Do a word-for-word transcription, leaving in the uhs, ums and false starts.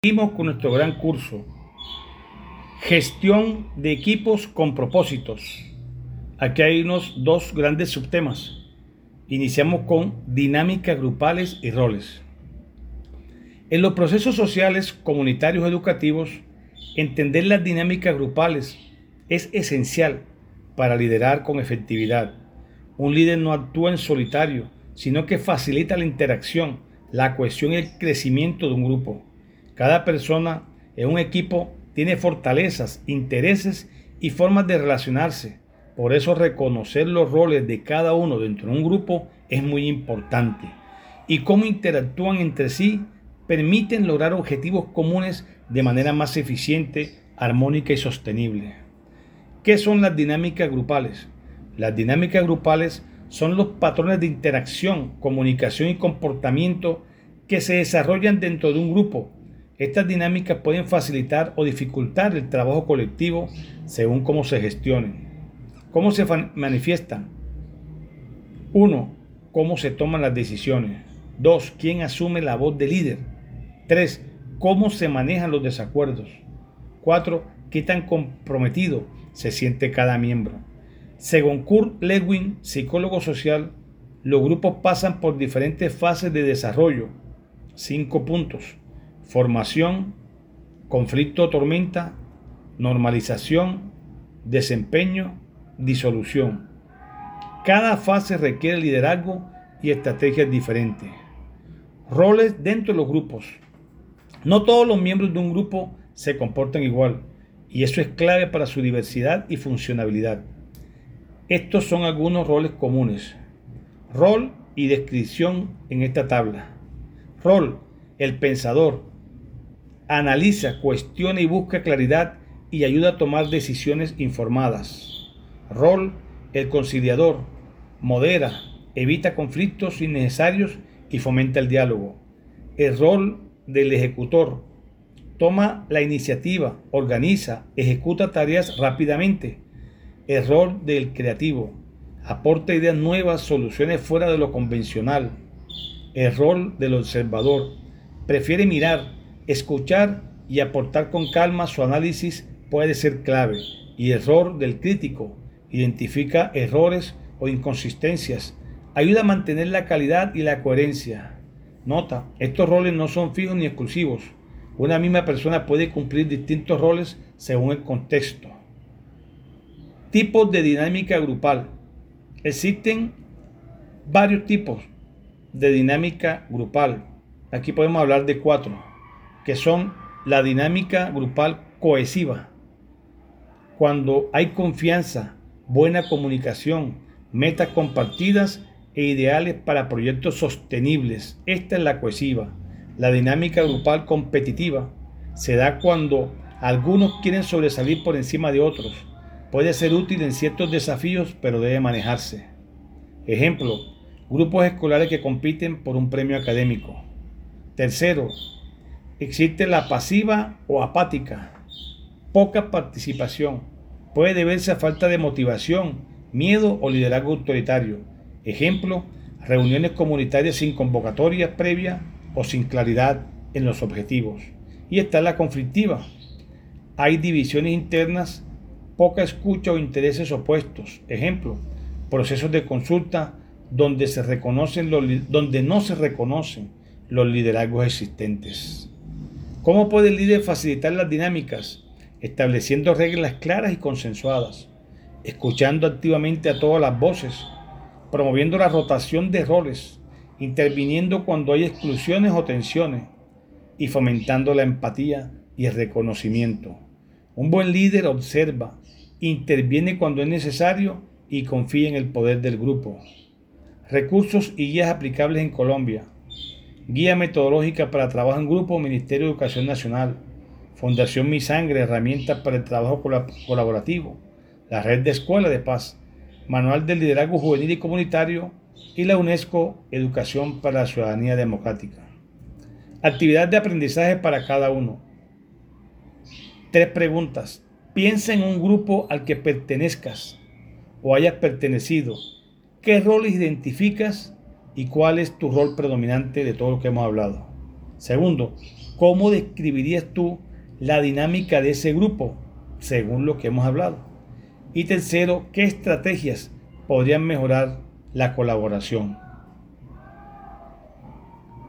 Seguimos con nuestro gran curso, Gestión de equipos con propósitos. Aquí hay unos dos grandes subtemas. Iniciamos con dinámicas grupales y roles. En los procesos sociales, comunitarios, educativos, entender las dinámicas grupales es esencial para liderar con efectividad. Un líder no actúa en solitario, sino que facilita la interacción, la cohesión y el crecimiento de un grupo. Cada persona en un equipo tiene fortalezas, intereses y formas de relacionarse. Por eso reconocer los roles de cada uno dentro de un grupo es muy importante. Y cómo interactúan entre sí permiten lograr objetivos comunes de manera más eficiente, armónica y sostenible. ¿Qué son las dinámicas grupales? Las dinámicas grupales son los patrones de interacción, comunicación y comportamiento que se desarrollan dentro de un grupo. Estas dinámicas pueden facilitar o dificultar el trabajo colectivo según cómo se gestionen. ¿Cómo se manifiestan? uno. Cómo se toman las decisiones. dos. ¿Quién asume la voz de líder? tres. Cómo se manejan los desacuerdos. cuatro. ¿Qué tan comprometido se siente cada miembro? Según Kurt Lewin, psicólogo social, los grupos pasan por diferentes fases de desarrollo. Cinco puntos. Formación, conflicto o tormenta, normalización, desempeño, disolución. Cada fase requiere liderazgo y estrategias diferentes. Roles dentro de los grupos. No todos los miembros de un grupo se comportan igual, y eso es clave para su diversidad y funcionalidad. Estos son algunos roles comunes. Rol y descripción en esta tabla. Rol: el pensador. Analiza, cuestiona y busca claridad y ayuda a tomar decisiones informadas. Rol: el conciliador. Modera, evita conflictos innecesarios y fomenta el diálogo. El rol del ejecutor. Toma la iniciativa, organiza, ejecuta tareas rápidamente. El rol del creativo. Aporta ideas nuevas, soluciones fuera de lo convencional. El rol del observador. Prefiere mirar, escuchar y aportar con calma. Su análisis puede ser clave. Y el rol del crítico. Identifica errores o inconsistencias. Ayuda a mantener la calidad y la coherencia. Nota, estos roles no son fijos ni exclusivos. Una misma persona puede cumplir distintos roles según el contexto. Tipos de dinámica grupal. Existen varios tipos de dinámica grupal. Aquí podemos hablar de cuatro, que son la dinámica grupal cohesiva. Cuando hay confianza, buena comunicación, metas compartidas e ideales para proyectos sostenibles. Esta es la cohesiva. La dinámica grupal competitiva se da cuando algunos quieren sobresalir por encima de otros. Puede ser útil en ciertos desafíos, pero debe manejarse. Ejemplo: grupos escolares que compiten por un premio académico. Tercero, existe la pasiva o apática. Poca participación. Puede deberse a falta de motivación, miedo o liderazgo autoritario. Ejemplo: reuniones comunitarias sin convocatoria previa o sin claridad en los objetivos. Y está la conflictiva. Hay divisiones internas, poca escucha o intereses opuestos. Ejemplo: procesos de consulta donde, se reconocen los, donde no se reconocen los liderazgos existentes. ¿Cómo puede el líder facilitar las dinámicas? Estableciendo reglas claras y consensuadas, escuchando activamente a todas las voces, promoviendo la rotación de roles, interviniendo cuando hay exclusiones o tensiones y fomentando la empatía y el reconocimiento. Un buen líder observa, interviene cuando es necesario y confía en el poder del grupo. Recursos y guías aplicables en Colombia. Guía metodológica para trabajo en grupo, Ministerio de Educación Nacional, Fundación Mi Sangre, herramientas para el trabajo colaborativo, la Red de Escuelas de Paz, Manual del Liderazgo Juvenil y Comunitario y la UNESCO, Educación para la Ciudadanía Democrática. Actividad de aprendizaje para cada uno. Tres preguntas. Piensa en un grupo al que pertenezcas o hayas pertenecido. ¿Qué roles identificas y cuál es tu rol predominante de todo lo que hemos hablado? Segundo, ¿cómo describirías tú la dinámica de ese grupo, según lo que hemos hablado? Y tercero, ¿qué estrategias podrían mejorar la colaboración?